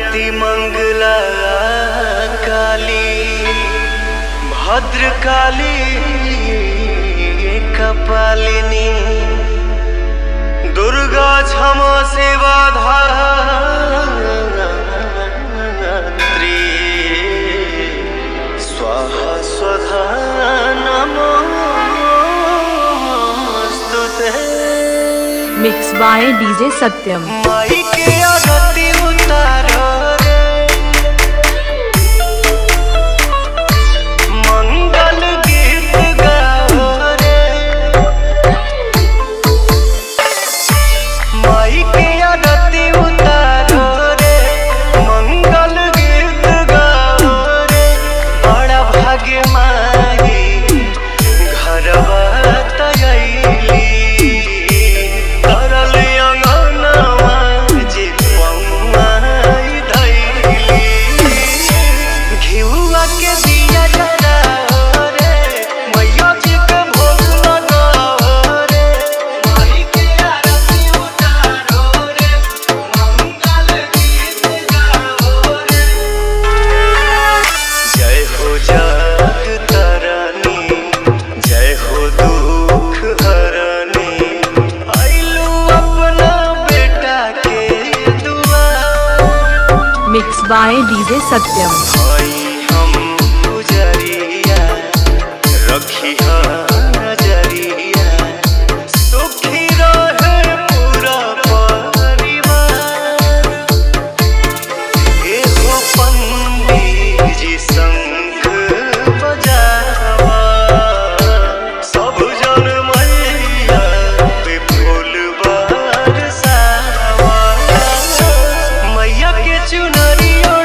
आरती मंगला काली भद्रकाली कपालिनी दुर्गा क्षमा सेवा धात्री स्वाहा स्वधा नमोस्तुते। Mix by DJ Satyam. माई के आरती उतारो रे मंगल गीत गाओ रे माई के आरती उतारो रे मंगल गीत गाओ रे बड़ा भाग्य माई घरवा तयली मिक्स बाय डीजे सत्यम। भाई हम पुजरिया रखी नजरिया सुखी रहे पूरा परिवार। एगो पंडित जी शंख बजावा सब जन मैया पे फूल बरसावा मैया के चुनरी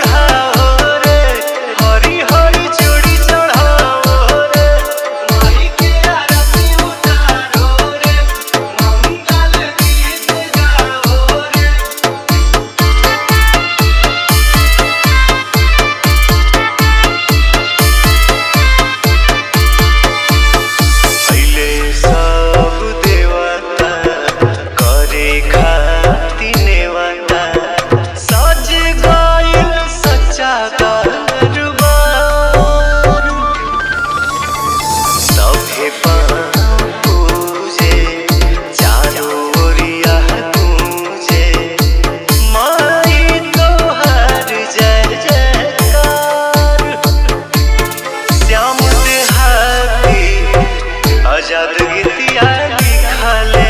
आजाद गीतिया लिखले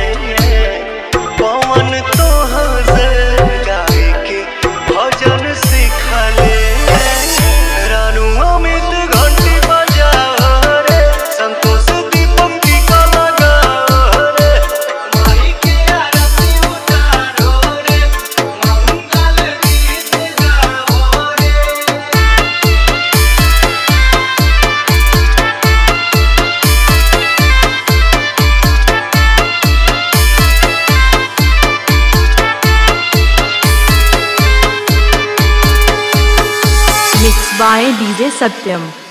पवन तोहर गावे के भजन सिखले रानू अमित घंटी बजाओ रे संतोष दीपक टीका लगाओ रे माई के आरती उतारो रे मंगल गीत गाओ रे। Mix by DJ Satyam.